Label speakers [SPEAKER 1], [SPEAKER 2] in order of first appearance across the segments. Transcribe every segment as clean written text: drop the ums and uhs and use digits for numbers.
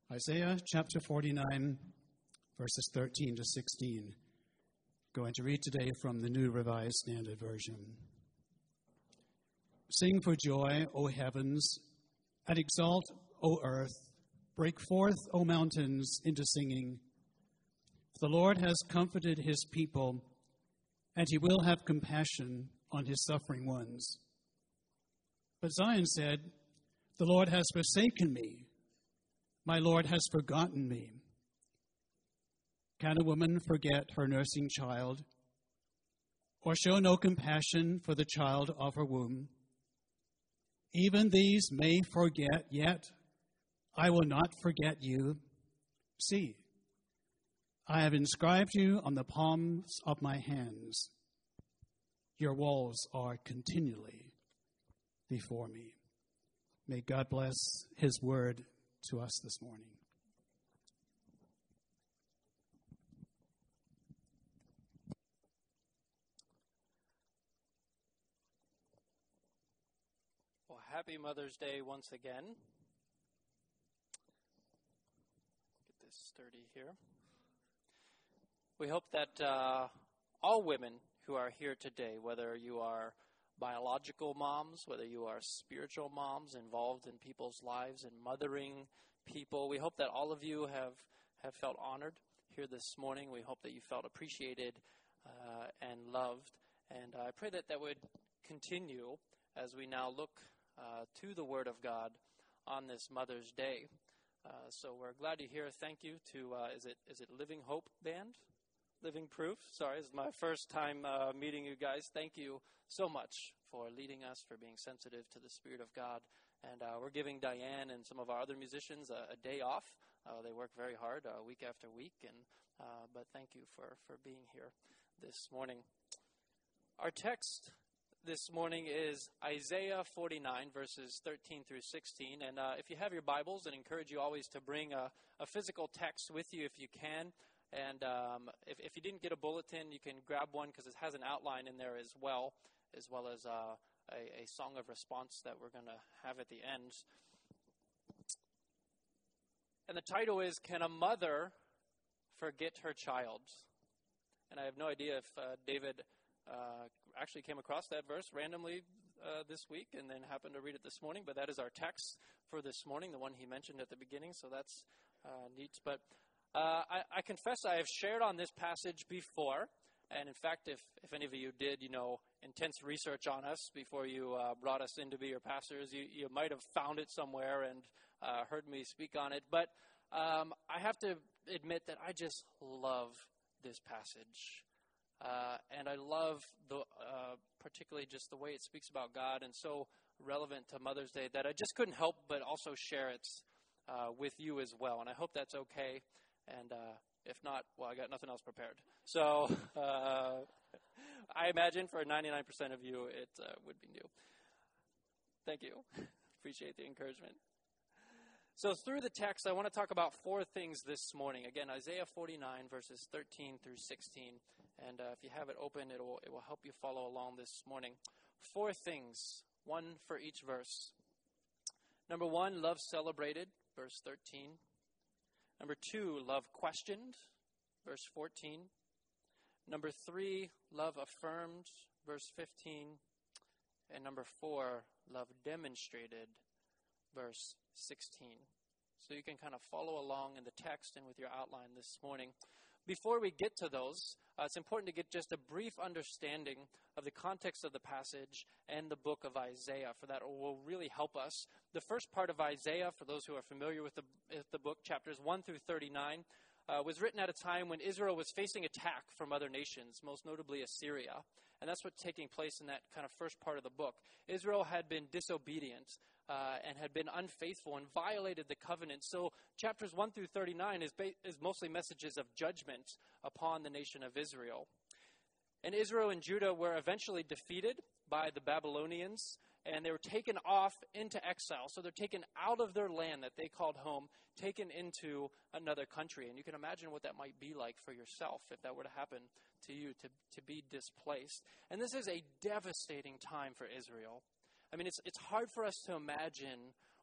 [SPEAKER 1] Isaiah chapter 49, verses 13 to 16. Going to read today from the New Revised Standard Version. Sing for joy, O heavens, and exalt, O earth. Break forth, O mountains, into singing. For the Lord has comforted his people, and he will have compassion on his suffering ones. But Zion said, "The Lord has forsaken me. My Lord has forgotten me." Can a woman forget her nursing child, or show no compassion for the child of her womb? Even these may forget, yet I will not forget you. See, I have inscribed you on the palms of my hands. Your walls are continually before me. May God bless his word to us this morning.
[SPEAKER 2] Well, happy Mother's Day once again. Get this sturdy here. We hope that all women who are here today, whether you are biological moms, whether you are spiritual moms involved in people's lives and mothering people, we hope that all of you have felt honored here this morning. We hope that you felt appreciated and loved. And I pray that that would continue as we now look to the Word of God on this Mother's Day. So we're glad to hear. Thank you to, is it Living Hope Band? Living Proof. Sorry, this is my first time meeting you guys. Thank you so much for leading us, for being sensitive to the Spirit of God. And we're giving Diane and some of our other musicians a day off. They work very hard week after week. But thank you for being here this morning. Our text this morning is Isaiah 49, verses 13 through 16. And if you have your Bibles, I encourage you always to bring a physical text with you if you can. And if you didn't get a bulletin, you can grab one because it has an outline in there as well as a song of response that we're going to have at the end. And the title is, "Can a Mother Forget Her Child?" And I have no idea if David actually came across that verse randomly this week and then happened to read it this morning, but that is our text for this morning, the one he mentioned at the beginning, so that's neat. But I confess I have shared on this passage before, and in fact, if any of you did, intense research on us before you brought us in to be your pastors, you might have found it somewhere and heard me speak on it. But I have to admit that I just love this passage. And I love particularly just the way it speaks about God and so relevant to Mother's Day that I just couldn't help but also share it with you as well. And I hope that's okay. And if not, well, I got nothing else prepared. So I imagine for 99% of you, it would be new. Thank you. Appreciate the encouragement. So through the text, I want to talk about four things this morning. Again, Isaiah 49, verses 13 through 16. And if you have it open, it will help you follow along this morning. Four things, one for each verse. Number one, love celebrated, verse 13. Number two, love questioned, verse 14. Number three, love affirmed, verse 15. And number four, love demonstrated, verse 16. So you can kind of follow along in the text and with your outline this morning. Before we get to those, it's important to get just a brief understanding of the context of the passage and the book of Isaiah. For that will really help us. The first part of Isaiah, for those who are familiar with the book, chapters 1 through 39, was written at a time when Israel was facing attack from other nations, most notably Assyria. And that's what's taking place in that kind of first part of the book. Israel had been disobedient and had been unfaithful and violated the covenant. So chapters 1 through 39 is mostly messages of judgment upon the nation of Israel. And Israel and Judah were eventually defeated by the Babylonians, and they were taken off into exile. So they're taken out of their land that they called home, taken into another country. And you can imagine what that might be like for yourself if that were to happen to you, to be displaced. And this is a devastating time for Israel. I mean, it's hard for us to imagine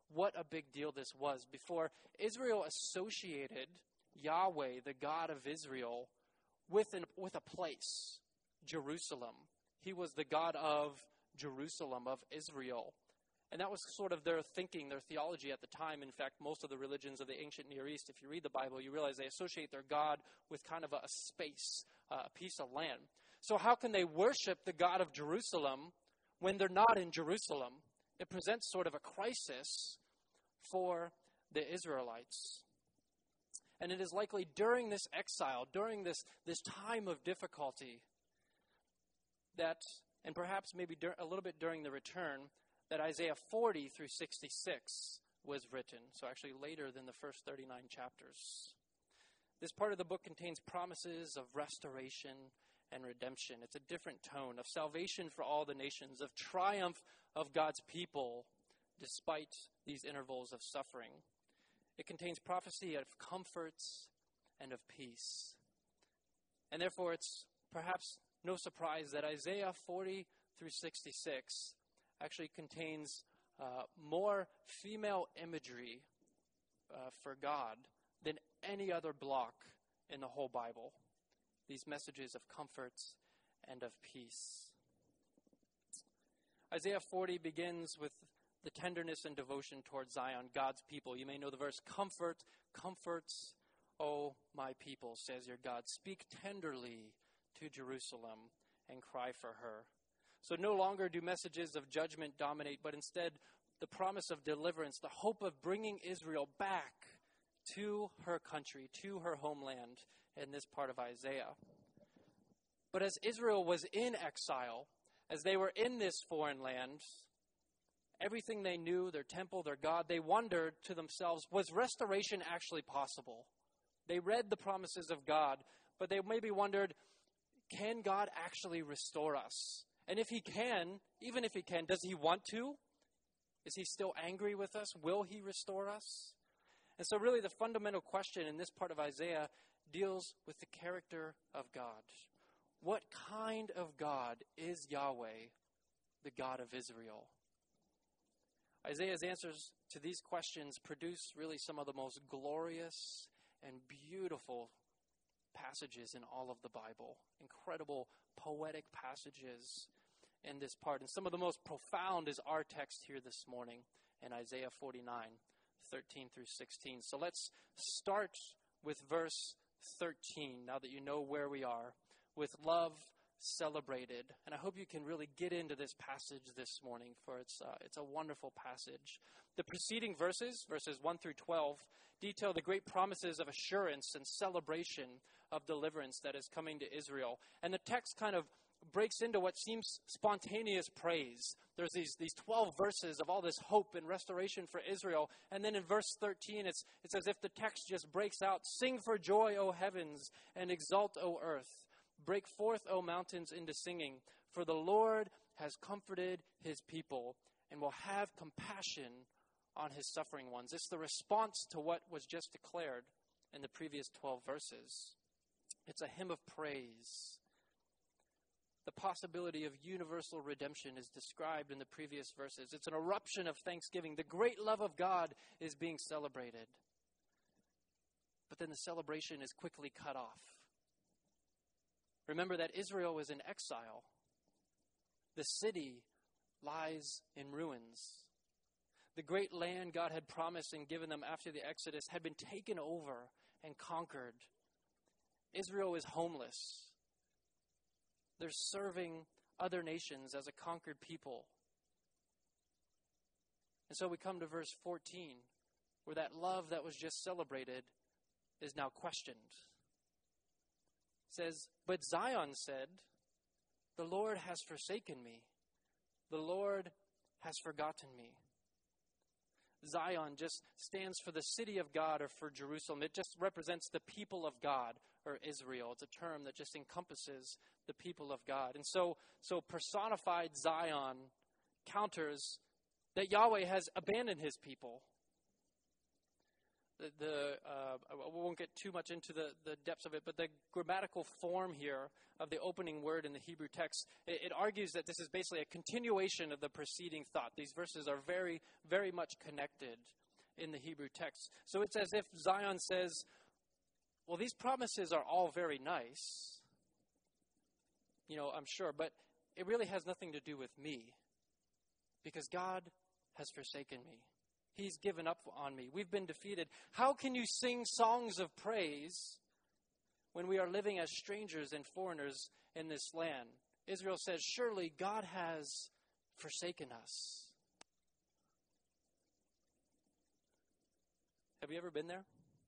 [SPEAKER 2] what a big deal this was. Before, Israel associated Yahweh, the God of Israel, with a place, Jerusalem. He was the God of Jerusalem, of Israel. And that was sort of their thinking, their theology at the time. In fact, most of the religions of the ancient Near East, if you read the Bible, you realize they associate their God with kind of a space, a piece of land. So how can they worship the God of Jerusalem when they're not in Jerusalem? It presents sort of a crisis for the Israelites. And it is likely during this exile, during this time of difficulty, that, and perhaps maybe a little bit during the return, that Isaiah 40 through 66 was written. So actually later than the first 39 chapters. This part of the book contains promises of restoration and redemption. It's a different tone of salvation for all the nations, of triumph of God's people despite these intervals of suffering. It contains prophecy of comforts and of peace. And therefore it's perhaps no surprise that Isaiah 40 through 66 actually contains more female imagery for God than any other block in the whole Bible. These messages of comfort and of peace. Isaiah 40 begins with the tenderness and devotion towards Zion, God's people. You may know the verse, "Comfort, comforts, O my people, says your God. Speak tenderly to Jerusalem and cry for her." So no longer do messages of judgment dominate, but instead the promise of deliverance, the hope of bringing Israel back to her country, to her homeland in this part of Isaiah. But as Israel was in exile, as they were in this foreign land, everything they knew, their temple, their God, they wondered to themselves, was restoration actually possible? They read the promises of God, but they maybe wondered, can God actually restore us? And if he can, even if he can, does he want to? Is he still angry with us? Will he restore us? And so really the fundamental question in this part of Isaiah deals with the character of God. What kind of God is Yahweh, the God of Israel? Isaiah's answers to these questions produce really some of the most glorious and beautiful passages in all of the Bible. Incredible poetic passages in this part. And some of the most profound is our text here this morning in Isaiah 49, 13 through 16. So let's start with verse 13, now that you know where we are, with love celebrated. And I hope you can really get into this passage this morning, for it's a wonderful passage. The preceding verses 1 through 12, detail the great promises of assurance and celebration of deliverance that is coming to Israel. And the text kind of breaks into what seems spontaneous praise. There's these 12 verses of all this hope and restoration for Israel. And then in verse 13, it's as if the text just breaks out. "Sing for joy, O heavens, and exult, O earth. Break forth, O mountains, into singing. For the Lord has comforted his people and will have compassion on his suffering ones." It's the response to what was just declared in the previous 12 verses. It's a hymn of praise. The possibility of universal redemption is described in the previous verses. It's an eruption of thanksgiving. The great love of God is being celebrated. But then the celebration is quickly cut off. Remember that Israel was in exile. The city lies in ruins. The great land God had promised and given them after the Exodus had been taken over and conquered. Israel is homeless. They're serving other nations as a conquered people. And so we come to verse 14, where that love that was just celebrated is now questioned. It says, "But Zion said, 'The Lord has forsaken me. The Lord has forgotten me.'" Zion just stands for the city of God or for Jerusalem. It just represents the people of God or Israel. It's a term that just encompasses the people of God. And so personified Zion counters that Yahweh has abandoned his people. The I won't get too much into the depths of it, but the grammatical form here of the opening word in the Hebrew text, it argues that this is basically a continuation of the preceding thought. These verses are very, very much connected in the Hebrew text. So it's as if Zion says, well, these promises are all very nice, I'm sure, but it really has nothing to do with me, because God has forsaken me. He's given up on me. We've been defeated. How can you sing songs of praise when we are living as strangers and foreigners in this land? Israel says, surely God has forsaken us. Have you ever been there?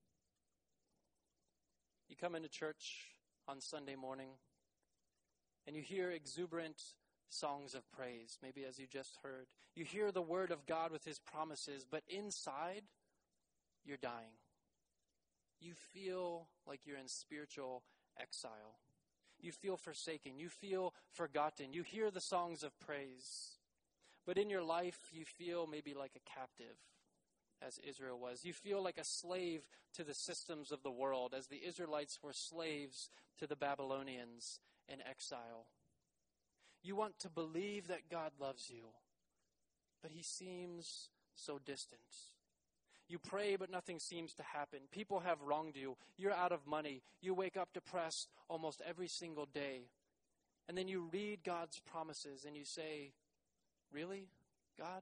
[SPEAKER 2] You come into church on Sunday morning and you hear exuberant songs of praise, maybe as you just heard. You hear the word of God with his promises, but inside, you're dying. You feel like you're in spiritual exile. You feel forsaken. You feel forgotten. You hear the songs of praise, but in your life, you feel maybe like a captive, as Israel was. You feel like a slave to the systems of the world, as the Israelites were slaves to the Babylonians in exile. You want to believe that God loves you, but he seems so distant. You pray, but nothing seems to happen. People have wronged you. You're out of money. You wake up depressed almost every single day. And then you read God's promises and you say, really, God?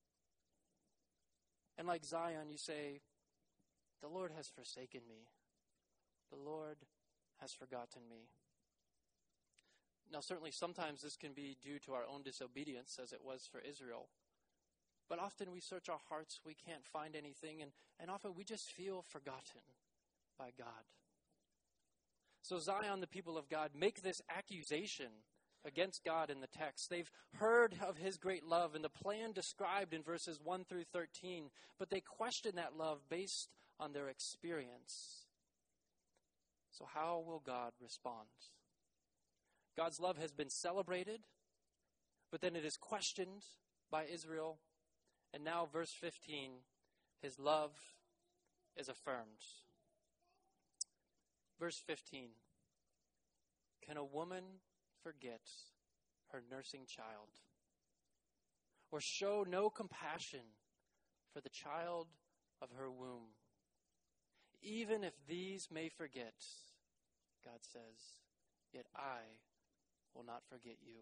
[SPEAKER 2] And like Zion, you say, the Lord has forsaken me. The Lord has forgotten me. Now, certainly sometimes this can be due to our own disobedience, as it was for Israel. But often we search our hearts, we can't find anything, and often we just feel forgotten by God. So Zion, the people of God, make this accusation against God in the text. They've heard of his great love and the plan described in verses 1 through 13, but they question that love based on their experience. So how will God respond? God's love has been celebrated, but then it is questioned by Israel. And now, verse 15, his love is affirmed. Verse 15, can a woman forget her nursing child, or show no compassion for the child of her womb? Even if these may forget, God says, yet I will not forget you.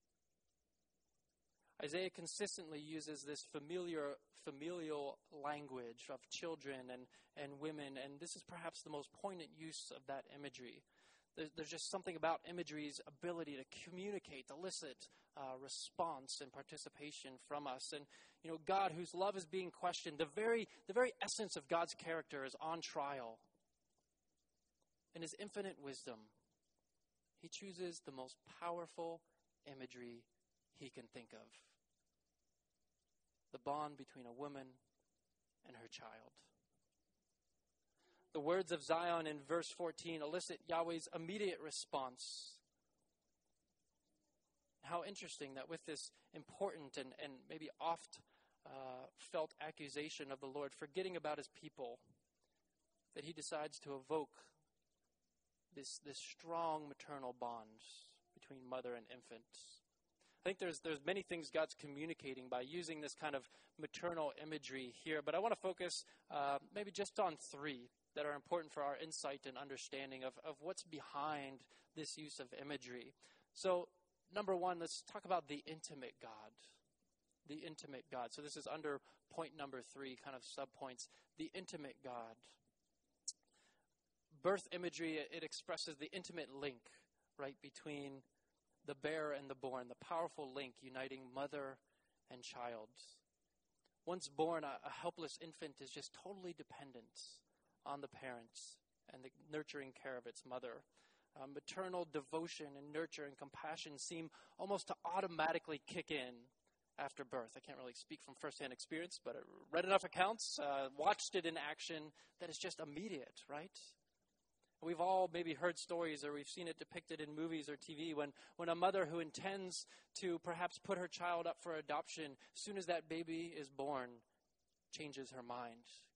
[SPEAKER 2] Isaiah consistently uses this familial language of children and women, and this is perhaps the most poignant use of that imagery. There's just something about imagery's ability to communicate, to elicit response and participation from us. And God, whose love is being questioned, the very essence of God's character is on trial. In his infinite wisdom, he chooses the most powerful imagery he can think of. The bond between a woman and her child. The words of Zion in verse 14 elicit Yahweh's immediate response. How interesting that with this important and maybe oft felt accusation of the Lord, forgetting about his people, that he decides to evoke this strong maternal bond between mother and infant. I think there's many things God's communicating by using this kind of maternal imagery here, but I want to focus maybe just on three that are important for our insight and understanding of what's behind this use of imagery. So, number one, let's talk about the intimate God. The intimate God. So this is under point number 3, kind of subpoints. The intimate God. Birth imagery, it expresses the intimate link, right, between the bare and the born, the powerful link uniting mother and child. Once born, a helpless infant is just totally dependent on the parents and the nurturing care of its mother. Maternal devotion and nurture and compassion seem almost to automatically kick in after birth. I can't really speak from firsthand experience, but I read enough accounts, watched it in action, that it's just immediate, right? We've all maybe heard stories or we've seen it depicted in movies or TV when a mother who intends to perhaps put her child up for adoption, as soon as that baby is born, changes her mind,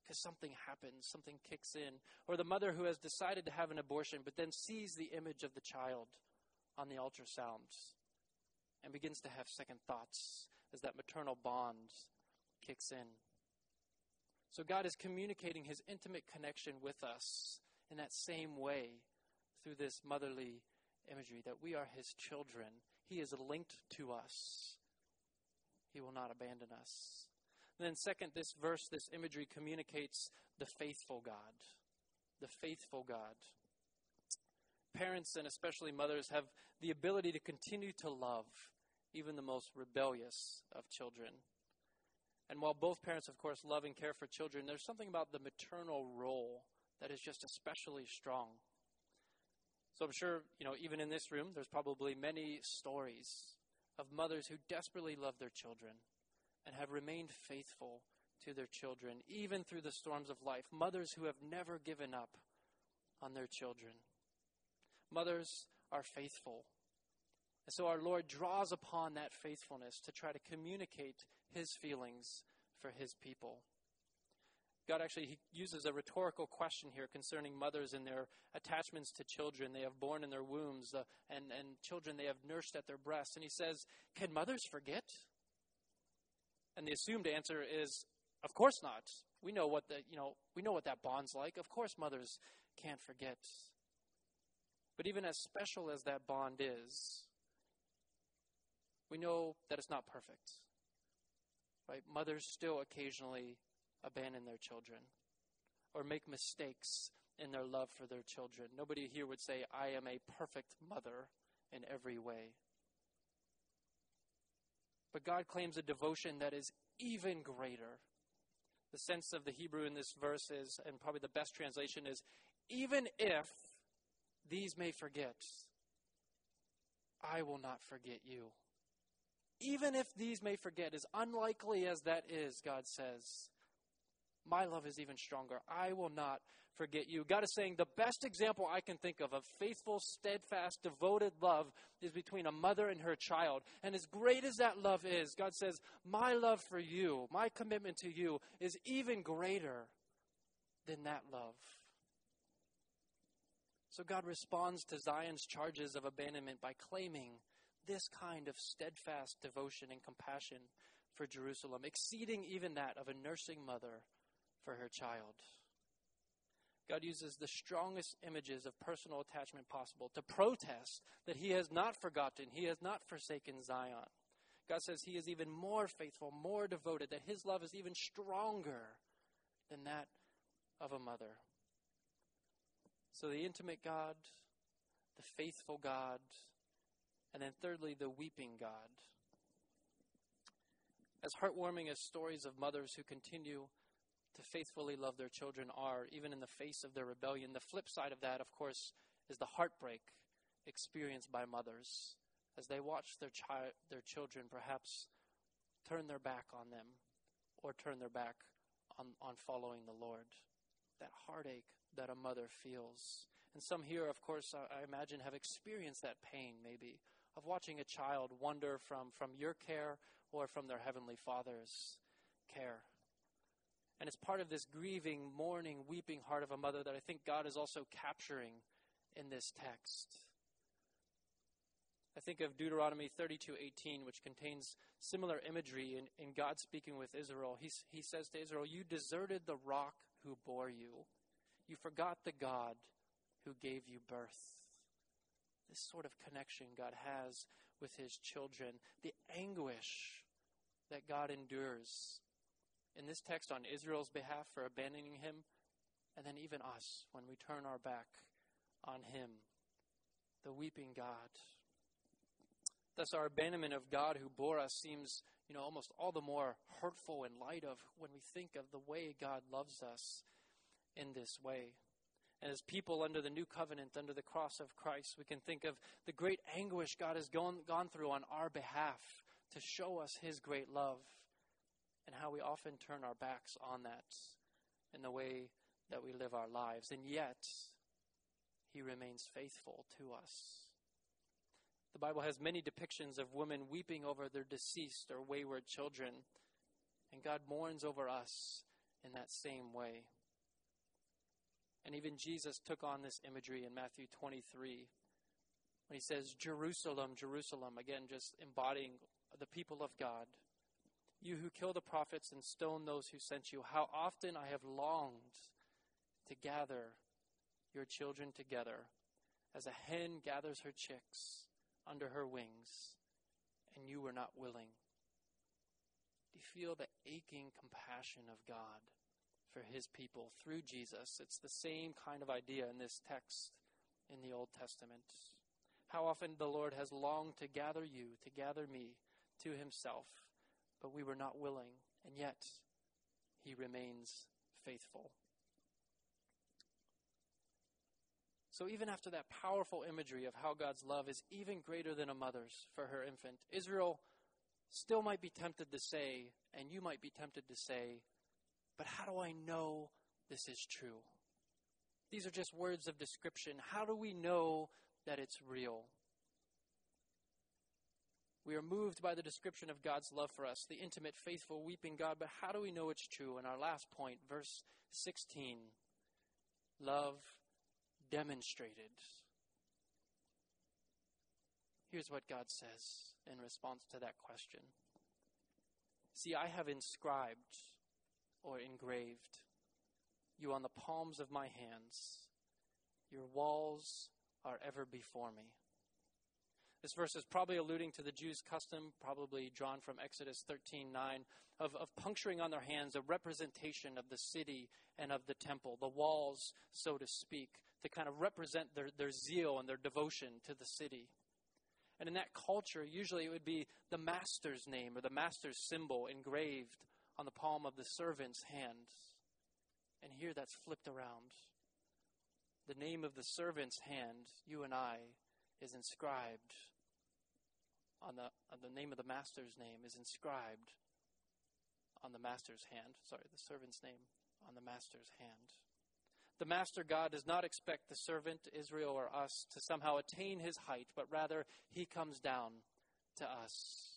[SPEAKER 2] because something happens, something kicks in. Or the mother who has decided to have an abortion but then sees the image of the child on the ultrasound and begins to have second thoughts as that maternal bond kicks in. So God is communicating his intimate connection with us in that same way through this motherly imagery, that we are his children. He is linked to us. He will not abandon us. And then second, this verse, this imagery communicates the faithful God. The faithful God. Parents, and especially mothers, have the ability to continue to love even the most rebellious of children. And while both parents, of course, love and care for children, there's something about the maternal role that is just especially strong. So I'm sure, even in this room, there's probably many stories of mothers who desperately love their children and have remained faithful to their children, even through the storms of life. Mothers who have never given up on their children. Mothers are faithful. And so our Lord draws upon that faithfulness to try to communicate his feelings for his people. God he uses a rhetorical question here concerning mothers and their attachments to children they have born in their wombs and children they have nursed at their breasts. And he says, can mothers forget? And the assumed answer is, of course not. We know what that bond's like. Of course mothers can't forget. But even as special as that bond is, we know that it's not perfect. Right? Mothers still occasionally abandon their children or make mistakes in their love for their children. Nobody here would say, I am a perfect mother in every way. But God claims a devotion that is even greater. The sense of the Hebrew in this verse is, and probably the best translation is, even if these may forget, I will not forget you. Even if these may forget, as unlikely as that is, God says, my love is even stronger. I will not forget you. God is saying the best example I can think of faithful, steadfast, devoted love is between a mother and her child. And as great as that love is, God says, my love for you, my commitment to you is even greater than that love. So God responds to Zion's charges of abandonment by claiming this kind of steadfast devotion and compassion for Jerusalem, exceeding even that of a nursing mother for her child. God uses the strongest images of personal attachment possible to protest that he has not forgotten, he has not forsaken Zion. God says he is even more faithful, more devoted, that his love is even stronger than that of a mother. So the intimate God, the faithful God, and then thirdly, the weeping God. As heartwarming as stories of mothers who continue to faithfully love their children are, even in the face of their rebellion, the flip side of that, of course, is the heartbreak experienced by mothers as they watch their children perhaps turn their back on them or turn their back on following the Lord. That heartache that a mother feels. And some here, of course, I imagine have experienced that pain maybe of watching a child wander from your care or from their Heavenly Father's care. And it's part of this grieving, mourning, weeping heart of a mother that I think God is also capturing in this text. I think of Deuteronomy 32:18, which contains similar imagery in God speaking with Israel. He says to Israel, you deserted the rock who bore you. You forgot the God who gave you birth. This sort of connection God has with his children. The anguish that God endures in this text on Israel's behalf for abandoning him, and then even us when we turn our back on him. The weeping God. Thus our abandonment of God who bore us seems, almost all the more hurtful in light of when we think of the way God loves us in this way. And as people under the new covenant, under the cross of Christ, we can think of the great anguish God has gone through on our behalf to show us his great love, and how we often turn our backs on that in the way that we live our lives. And yet, he remains faithful to us. The Bible has many depictions of women weeping over their deceased or wayward children. And God mourns over us in that same way. And even Jesus took on this imagery in Matthew 23 when he says, Jerusalem, Jerusalem, again, just embodying the people of God. You who kill the prophets and stone those who sent you, how often I have longed to gather your children together as a hen gathers her chicks under her wings, and you were not willing. Do you feel the aching compassion of God for his people through Jesus? It's the same kind of idea in this text in the Old Testament. How often the Lord has longed to gather you, to gather me to himself, but we were not willing, and yet he remains faithful. So even after that powerful imagery of how God's love is even greater than a mother's for her infant, Israel still might be tempted to say, and you might be tempted to say, but how do I know this is true? These are just words of description. How do we know that it's real? We are moved by the description of God's love for us, the intimate, faithful, weeping God, but how do we know it's true? And our last point, verse 16, love demonstrated. Here's what God says in response to that question. See, I have inscribed or engraved you on the palms of my hands. Your walls are ever before me. This verse is probably alluding to the Jews' custom, probably drawn from Exodus 13:9, of puncturing on their hands a representation of the city and of the temple, the walls, so to speak, to kind of represent their zeal and their devotion to the city. And in that culture, usually it would be the master's name or the master's symbol engraved on the palm of the servant's hand. And here that's flipped around. The name of the servant's hand, you and I, is inscribed on the name of the master's name is inscribed on the master's hand. The servant's name on the master's hand. The master God does not expect the servant, Israel or us, to somehow attain his height, but rather he comes down to us.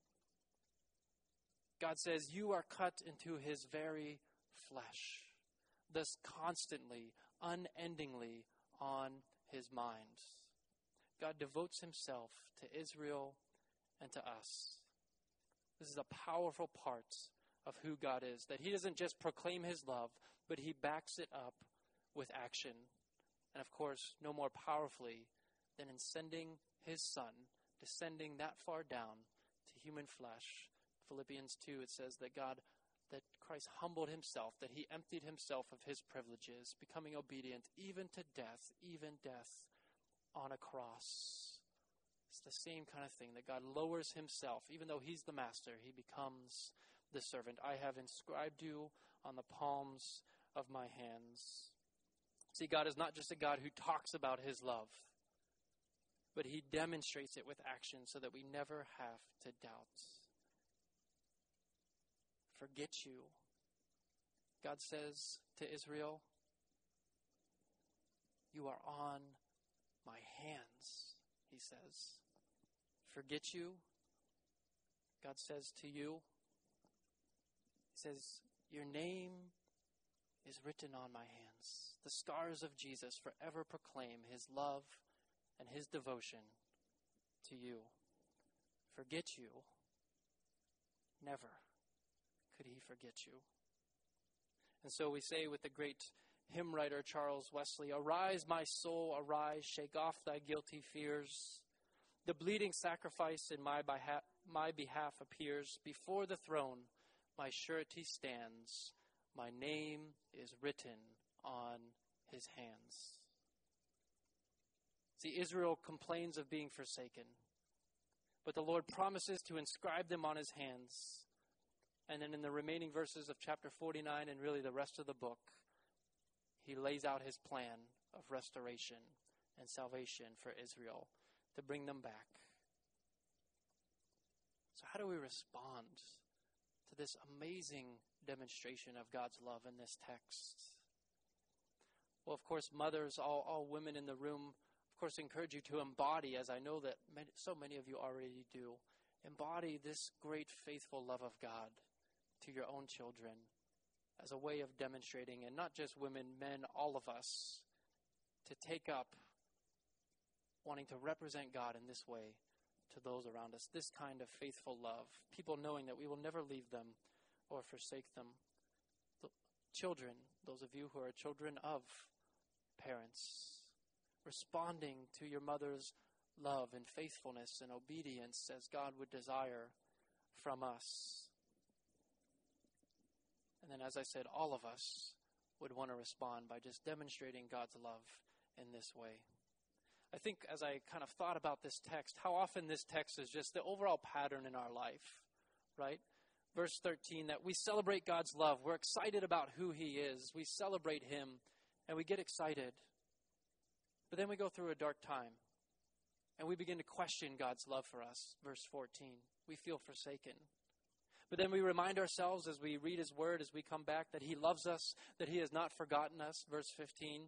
[SPEAKER 2] God says, you are cut into his very flesh, thus constantly, unendingly on his mind. God devotes himself to Israel and to us. This is a powerful part of who God is, that he doesn't just proclaim his love, but he backs it up with action. And of course, no more powerfully than in sending his son, descending that far down to human flesh. Philippians 2, it says that Christ humbled himself, that he emptied himself of his privileges, becoming obedient even to death, even death on a cross. It's the same kind of thing, that God lowers himself. Even though he's the master, he becomes the servant. I have inscribed you on the palms of my hands. See, God is not just a God who talks about his love, but he demonstrates it with action so that we never have to doubt. Forget you. God says to Israel, you are on my hands, he says. Forget you, God says to you. He says, your name is written on my hands. The scars of Jesus forever proclaim his love and his devotion to you. Forget you. Never could he forget you. And so we say with the great hymn writer Charles Wesley, arise, my soul, arise, shake off thy guilty fears. The bleeding sacrifice in my behalf appears. Before the throne my surety stands. My name is written on his hands. See, Israel complains of being forsaken, but the Lord promises to inscribe them on his hands. And then in the remaining verses of chapter 49 and really the rest of the book, he lays out his plan of restoration and salvation for Israel to bring them back. So how do we respond to this amazing demonstration of God's love in this text? Well, of course, mothers, all women in the room, of course, encourage you to embody, as I know that so many of you already do, embody this great faithful love of God to your own children as a way of demonstrating, and not just women, men, all of us, to take up wanting to represent God in this way to those around us, this kind of faithful love, people knowing that we will never leave them or forsake them. Children, those of you who are children of parents, responding to your mother's love and faithfulness and obedience as God would desire from us. And then, as I said, all of us would want to respond by just demonstrating God's love in this way. I think as I kind of thought about this text, how often this text is just the overall pattern in our life, right? Verse 13, that we celebrate God's love. We're excited about who he is. We celebrate him, and we get excited. But then we go through a dark time, and we begin to question God's love for us. Verse 14, we feel forsaken. But then we remind ourselves as we read his word, as we come back, that he loves us, that he has not forgotten us. Verse 15.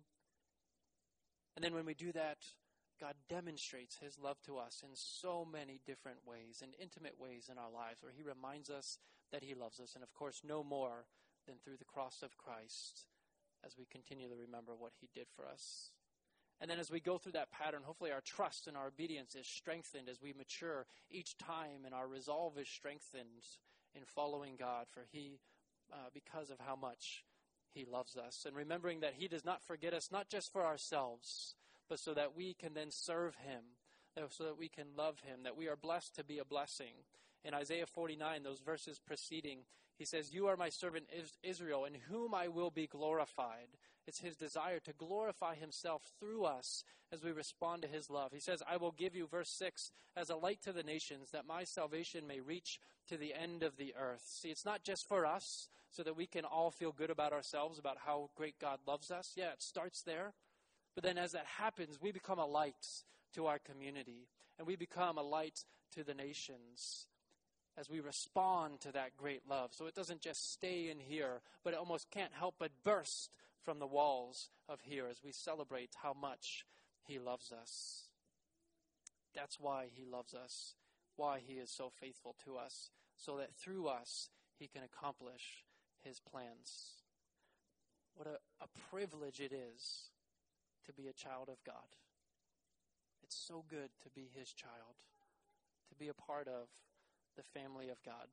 [SPEAKER 2] And then when we do that, God demonstrates his love to us in so many different ways, in intimate ways in our lives, where he reminds us that he loves us. And of course, no more than through the cross of Christ, as we continually remember what he did for us. And then as we go through that pattern, hopefully our trust and our obedience is strengthened as we mature each time, and our resolve is strengthened in following God, for he, because of how much he loves us. And remembering that he does not forget us, not just for ourselves, but so that we can then serve him, so that we can love him, that we are blessed to be a blessing. In Isaiah 49, those verses preceding, he says, "You are my servant Israel, in whom I will be glorified." It's his desire to glorify himself through us as we respond to his love. He says, "I will give you," verse 6, "as a light to the nations, that my salvation may reach to the end of the earth." See, it's not just for us, so that we can all feel good about ourselves, about how great God loves us. Yeah, it starts there. But then as that happens, we become a light to our community, and we become a light to the nations as we respond to that great love. So it doesn't just stay in here, but it almost can't help but burst from the walls of here as we celebrate how much he loves us. That's why he loves us, why he is so faithful to us, so that through us he can accomplish his plans. What a privilege it is to be a child of God. It's so good to be his child, to be a part of the family of God.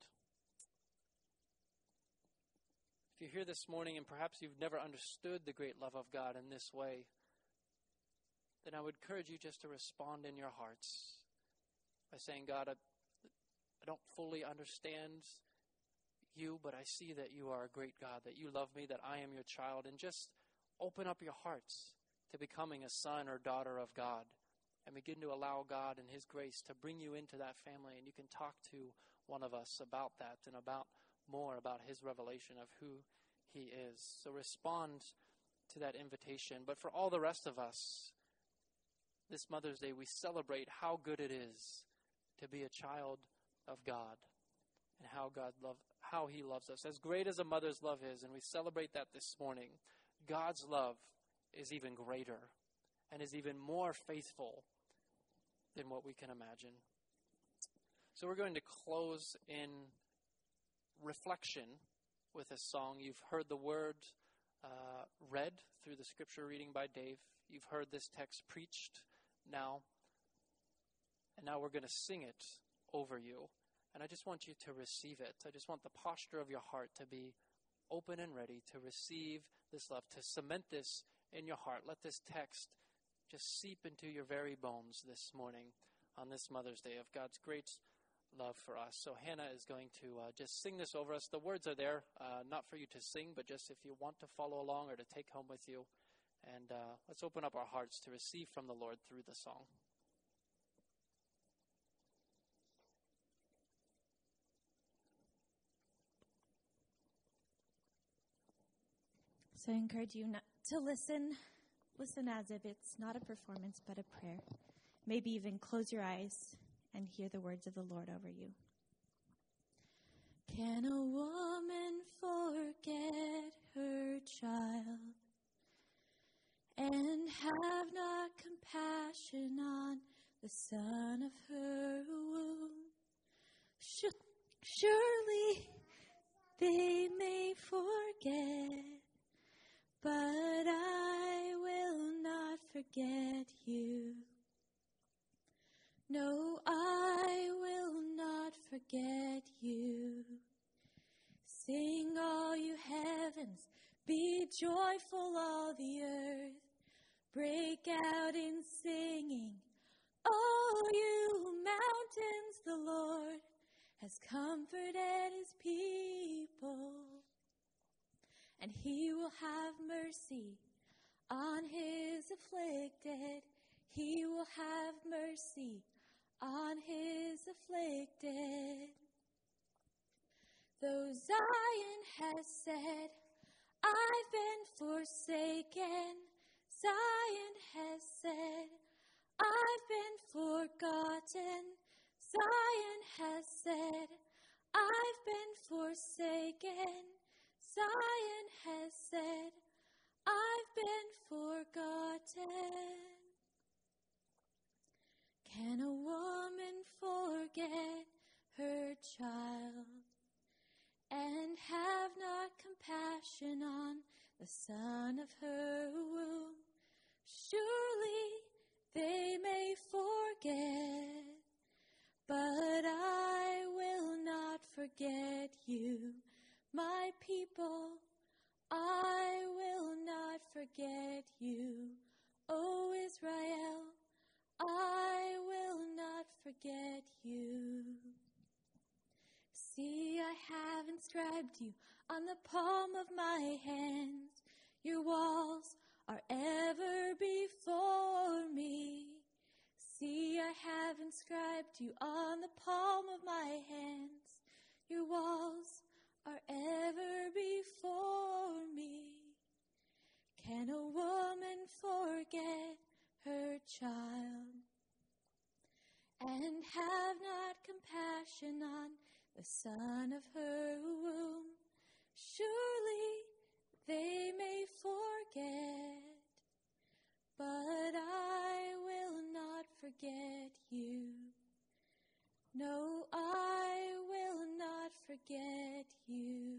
[SPEAKER 2] If you're here this morning and perhaps you've never understood the great love of God in this way, then I would encourage you just to respond in your hearts by saying, "God, I don't fully understand you, but I see that you are a great God, that you love me, that I am your child," and just open up your hearts to becoming a son or daughter of God, and begin to allow God and his grace to bring you into that family. And you can talk to one of us about that and about more about his revelation of who he is. So respond to that invitation. But for all the rest of us, this Mother's Day, we celebrate how good it is to be a child of God, and how he loves us. As great as a mother's love is, and we celebrate that this morning, God's love is even greater and is even more faithful than what we can imagine. So we're going to close in reflection with a song. You've heard the word read through the scripture reading by Dave. You've heard this text preached now. And now we're going to sing it over you. And I just want you to receive it. I just want the posture of your heart to be open and ready to receive this love, to cement this in your heart. Let this text just seep into your very bones this morning on this Mother's Day of God's great love for us. So Hannah is going to just sing this over us. The words are there, not for you to sing, but just if you want to follow along or to take home with you. And let's open up our hearts to receive from the Lord through the song.
[SPEAKER 3] So I encourage you not to listen as if it's not a performance but a prayer. Maybe even close your eyes and hear the words of the Lord over you. Can a woman forget her child and have not compassion on the son of her womb? Surely they may forget, but I will not forget you. No, I will not forget you. Sing, all you heavens, be joyful, all the earth. Break out in singing, all you mountains. The Lord has comforted his people, and he will have mercy on his afflicted. He will have mercy on his afflicted. Though Zion has said, I've been forsaken, Zion has said, I've been forgotten, Zion has said, I've been forsaken, Zion has said, I've been forgotten. Can a woman forget her child and have not compassion on the son of her womb? Surely they may forget, but I will not forget you, my people. I will not forget you, O Israel. I will not forget you. See, I have inscribed you on the palm of my hand. Your walls are ever before me. See, I have inscribed you on the palm of my hands. Your walls are ever before me. Can a woman forget her child and have not compassion on the son of her womb? Surely they may forget, but I will not forget you. No, I will not forget you.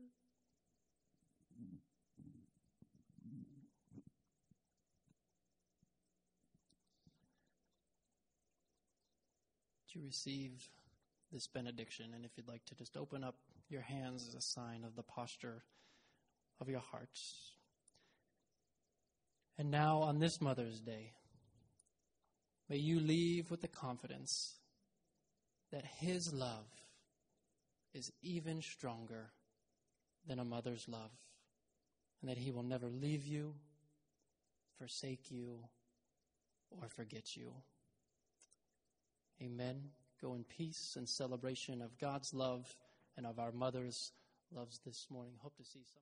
[SPEAKER 2] To receive this benediction, and if you'd like to just open up your hands as a sign of the posture of your hearts. And now on this Mother's Day, may you leave with the confidence that his love is even stronger than a mother's love, and that he will never leave you, forsake you, or forget you. Amen. Go in peace and celebration of God's love and of our mother's loves this morning. Hope to see some.